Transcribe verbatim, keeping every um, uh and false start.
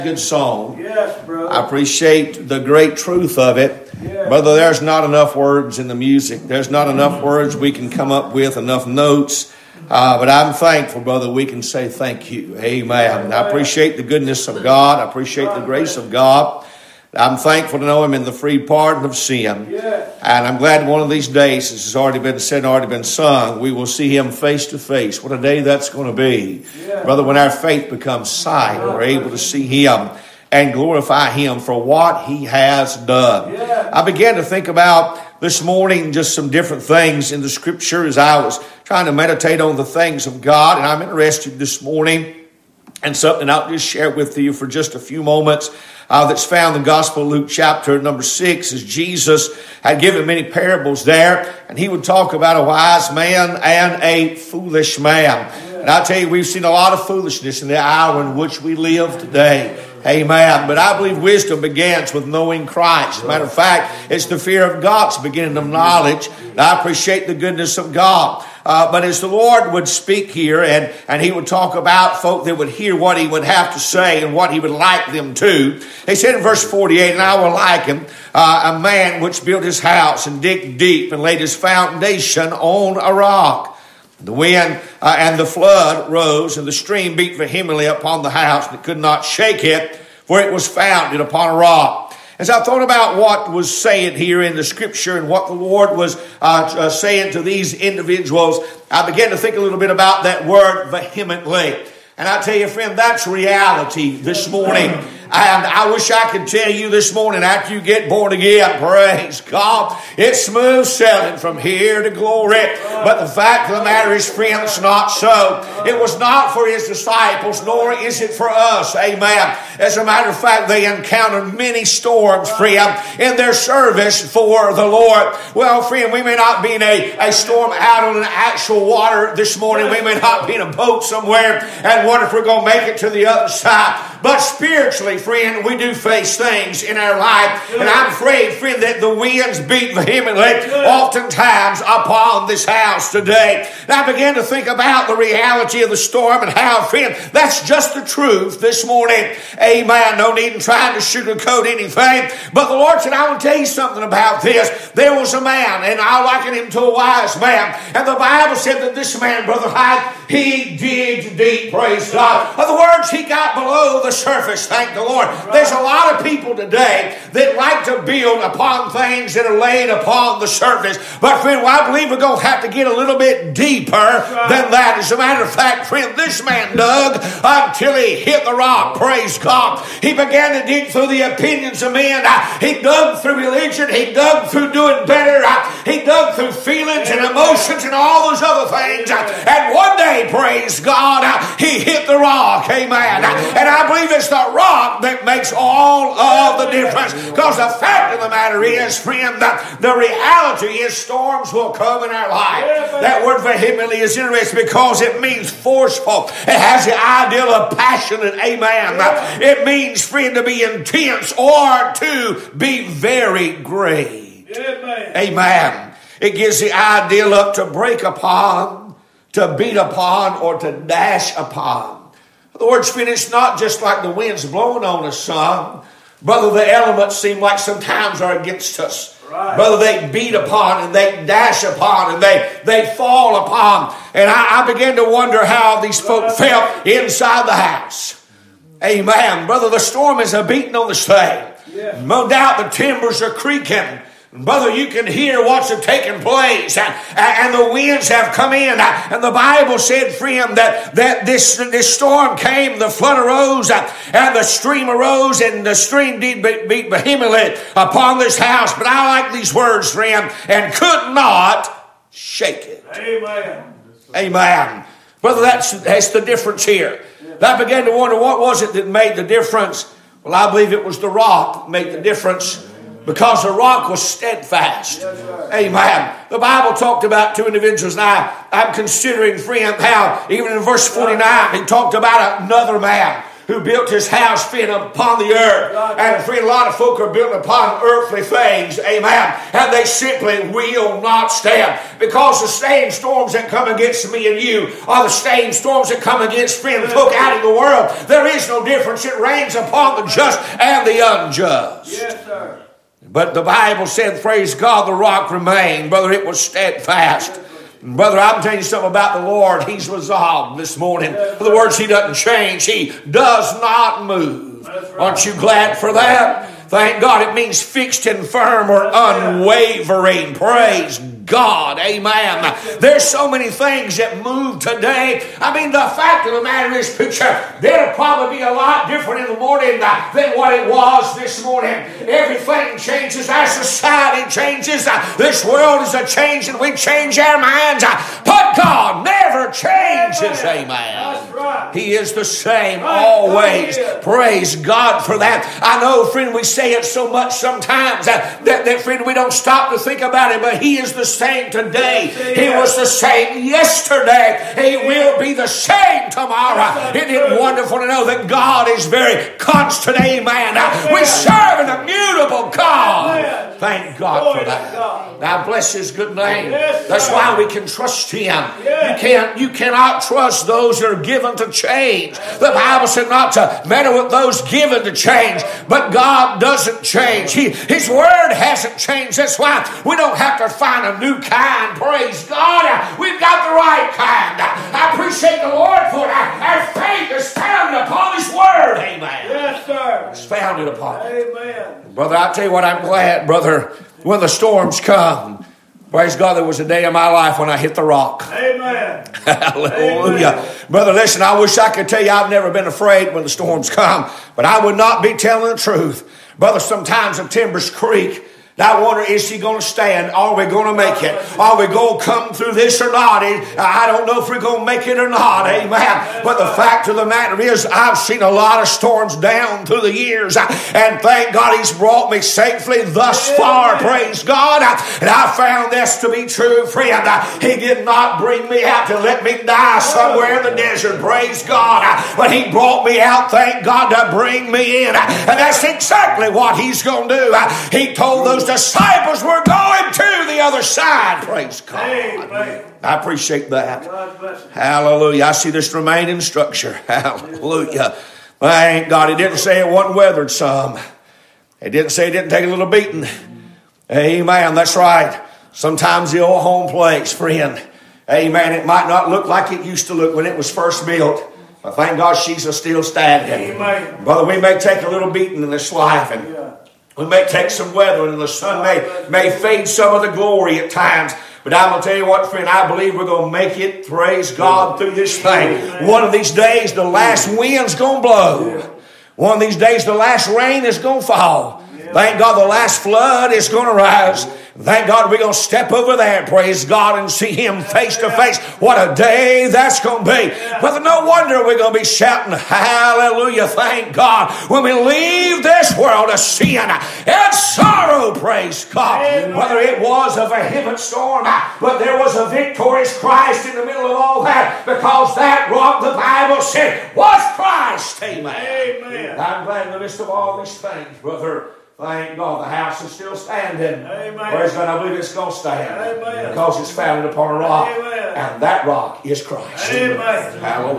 Good song. Yes, brother. I appreciate the great truth of it. Yes. Brother, there's not enough words in the music. There's not enough words we can come up with, enough notes. Uh, but I'm thankful, brother, we can say thank you. Amen. I appreciate the goodness of God. I appreciate the grace of God. I'm thankful to know Him in the free pardon of sin. Yes. And I'm glad one of these days, as has already been said and already been sung, we will see Him face to face. What a day that's going to be. Yes. Brother, when our faith becomes sight, we're able to see Him and glorify Him for what He has done. Yes. I began to think about this morning just some different things in the Scripture as I was trying to meditate on the things of God. And I'm interested this morning in something I'll just share with you for just a few moments. Uh, that's found in the Gospel of Luke chapter number six, as Jesus had given many parables there, and He would talk about a wise man and a foolish man. Yeah. And I tell you, we've seen a lot of foolishness in the hour in which we live today. Amen. But I believe wisdom begins with knowing Christ. As a matter of fact, it's the fear of God's beginning of knowledge. And I appreciate the goodness of God. Uh, but as the Lord would speak here and, and He would talk about folk that would hear what He would have to say and what He would like them to. He said in verse forty-eight, and I will liken uh, a man which built his house and digged deep and laid his foundation on a rock. The wind uh, and the flood rose, and the stream beat vehemently upon the house, and it could not shake it, for it was founded upon a rock. As I thought about what was said here in the Scripture and what the Lord was uh, uh, saying to these individuals, I began to think a little bit about that word vehemently. And I tell you, friend, that's reality this morning. And I wish I could tell you this morning after you get born again, praise God, it's smooth sailing from here to glory. But the fact of the matter is, friend, it's not so. It was not for His disciples, nor is it for us. Amen. As a matter of fact, they encountered many storms, friend, in their service for the Lord. Well, friend, we may not be in a, a storm out on an actual water this morning. We may not be in a boat somewhere and wonder if we're going to make it to the other side. But spiritually, friend, we do face things in our life. And I'm afraid, friend, that the winds beat vehemently oftentimes upon this house today. And I began to think about the reality of the storm and how, friend, that's just the truth this morning. Amen. No need in trying to sugarcoat anything. But the Lord said, I will tell you something about this. There was a man, and I liken him to a wise man. And the Bible said that this man, Brother Hyde, he digged deep, praise God. In other words, he got below the surface, thank the Lord. There's a lot of people today that like to build upon things that are laid upon the surface. But friend, well, I believe we're going to have to get a little bit deeper than that. As a matter of fact, friend, this man dug until he hit the rock, praise God. He began to dig through the opinions of men. He dug through religion. He dug through doing better. He dug through feelings and emotions and all those other things. And one day, praise God, he hit the rock, amen. And I believe it's the rock that makes all of the difference. Because the fact of the matter is, friend, that the reality is storms will come in our life. That word vehemently is interesting because it means forceful. It has the ideal of passionate, amen. It means, friend, to be intense or to be very great. Amen. It gives the ideal of to break upon, to beat upon, or to dash upon. The words finish not just like the winds blowing on us some. Brother, the elements seem like sometimes are against us. Right. Brother, they beat upon and they dash upon and they, they fall upon. And I, I began to wonder how these folk felt inside the house. Amen. Brother, the storm is a beating on the thing. Yeah. No doubt the timbers are creaking. Brother, you can hear what's taking place. And, and the winds have come in. And the Bible said, friend, that, that this, this storm came, the flood arose, and the stream arose, and the stream did beat vehemently upon this house. But I like these words, friend, and could not shake it. Amen. Amen. Brother, that's, that's the difference here. I began to wonder, what was it that made the difference? Well, I believe it was the rock that made the difference. Because the rock was steadfast. Yes, amen. The Bible talked about two individuals. Now, I'm considering, friend, how even in verse forty-nine, he talked about another man who built his house, friend, upon the earth. And friend, a lot of folk are built upon earthly things. Amen. And they simply will not stand. Because the same storms that come against me and you are the same storms that come against friend folk out in the world. There is no difference. It rains upon the just and the unjust. Yes, sir. But the Bible said, praise God, the rock remained. Brother, it was steadfast. Brother, I'm telling you something about the Lord. He's resolved this morning. In other words, He doesn't change. He does not move. Aren't you glad for that? Thank God. It means fixed and firm or unwavering. Praise God. Amen. There's so many things that move today. I mean, the fact of the matter is, picture, there'll probably be a lot different in the morning than what it was this morning. Everything changes. Our society changes. This world is a change and we change our minds. But God never changes. Amen. That's right. He is the same always. Praise God for that. I know, friend, we say it so much sometimes that, that, that friend, we don't stop to think about it, but He is the same today. He was the same yesterday. He will be the same tomorrow. Isn't it wonderful to know that God is very constant? Amen. We serve an immutable God. Thank God for that. Now bless His good name. That's why we can trust Him. You can't, you cannot trust those that are given to change. The Bible said not to meddle with those given to change, but God doesn't change. He, His word hasn't changed. That's why we don't have to find a new kind. Praise God. We've got the right kind. I appreciate the Lord for it. Our faith is founded upon His word. Amen. Yes, sir. It's founded upon it. Amen. Brother, I'll tell you what, I'm glad, brother, when the storms come. Praise God, there was a day in my life when I hit the rock. Amen. Hallelujah. Amen. Brother, listen, I wish I could tell you I've never been afraid when the storms come, but I would not be telling the truth. Brother, sometimes in Timbers Creek, I wonder, is she going to stand? Are we going to make it? Are we going to come through this or not? I don't know if we're going to make it or not. Amen. But the fact of the matter is, I've seen a lot of storms down through the years. And thank God He's brought me safely thus far. Praise God. And I found this to be true, friend. He did not bring me out to let me die somewhere in the desert. Praise God. But He brought me out, thank God, to bring me in. And that's exactly what He's going to do. He told those disciples we're going to the other side. Praise God. Amen. I appreciate that. God bless you. Hallelujah. I see this remaining structure. Hallelujah. Thank God. It didn't say it wasn't weathered some. It didn't say it didn't take a little beating. Amen. That's right. Sometimes the old home place, friend. Amen. It might not look like it used to look when it was first built. But thank God she's still standing. Amen. Brother, we may take a little beating in this life, and Yeah. we may take some weather, and the sun may, may fade some of the glory at times. But I'm going to tell you what, friend, I believe we're going to make it, praise God, through this thing. One of these days, the last wind's going to blow. One of these days, the last rain is going to fall. Thank God the last flood is going to rise. Thank God we're going to step over there, praise God, and see Him face to face. What a day that's going to be. But no wonder we're going to be shouting, hallelujah, thank God, when we leave this world of sin and sorrow, praise God. Whether it was a vehement storm, but there was a victorious Christ in the middle of all that, because that rock, the Bible said, was Christ. Amen. Amen. I'm glad in the midst of all these things, brother. Thank God the house is still standing. Amen. Praise God, I believe it's going to stand. Amen. Because it's founded upon a rock. Amen. And that rock is Christ. Amen. Hallelujah.